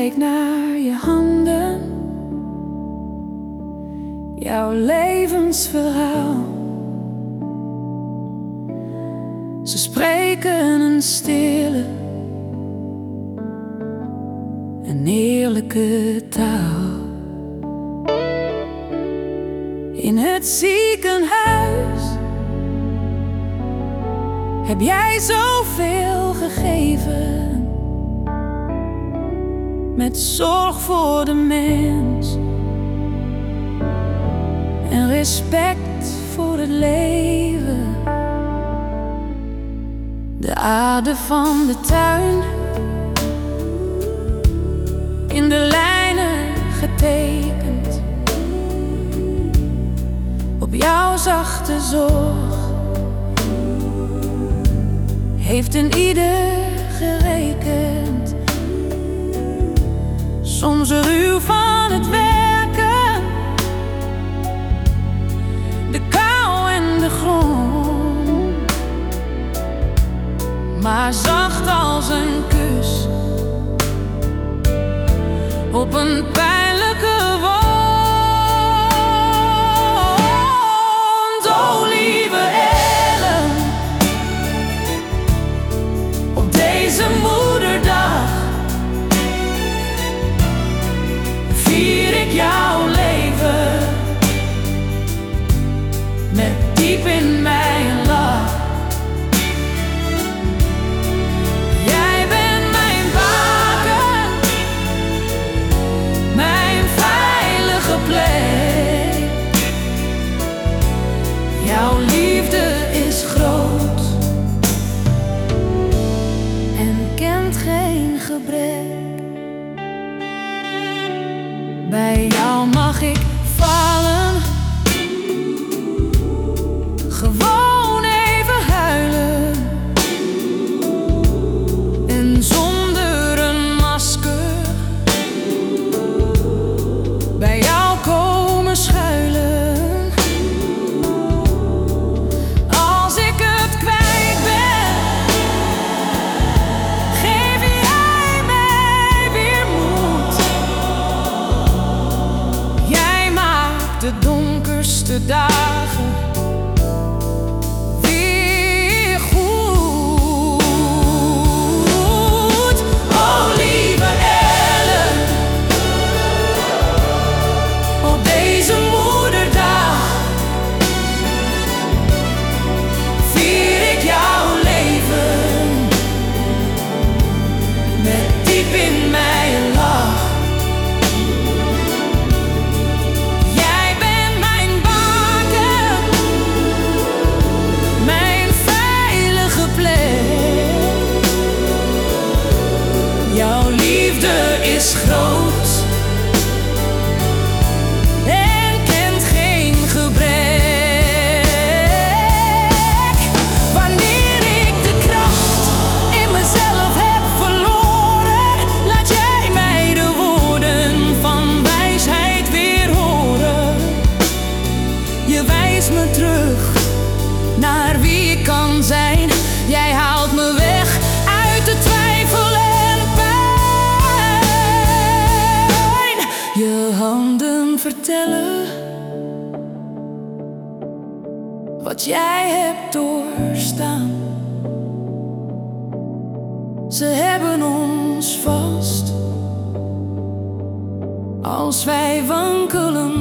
kijk naar je handen, jouw levensverhaal. Ze spreken een stille en eerlijke taal. In het ziekenhuis heb jij zoveel gegeven, met zorg voor de mens en respect voor het leven. De aarde van de tuin, in de lijnen getekend, op jouw zachte zorg heeft een ieder gerekend. Soms ruw van het werken, de kou en de grond, maar zacht als een kus op een pijnlijke wond. Oh lieve Ellen, op deze moederdag vier ik jouw leven met diep in mij een lach. Jij bent mijn baken, mijn veilige plek. Jouw liefde is groot en kent geen gebrek. Bij jou mag ik vallen, gewoon even huilen, en zonder een masker bij jou komen schuilen. Als ik het kwijt ben, geef jij mij weer moed. Jij maakt de donkerste dagen weer goed. Oh lieve Ellen, op deze moederdag vier ik jouw leven met diep in mij een lach. Jij bent mijn baken, mijn veilige plek. Jouw liefde is groot en kent geen gebrek. Wanneer ik de kracht in mezelf heb verloren, laat jij mij de woorden van wijsheid weer horen. Je wijst me terug naar wie ik kan zijn. Jij haalt me weg uit de twijfel en pijn. Je handen vertellen wat jij hebt doorstaan. Ze hebben ons vast als wij wankelen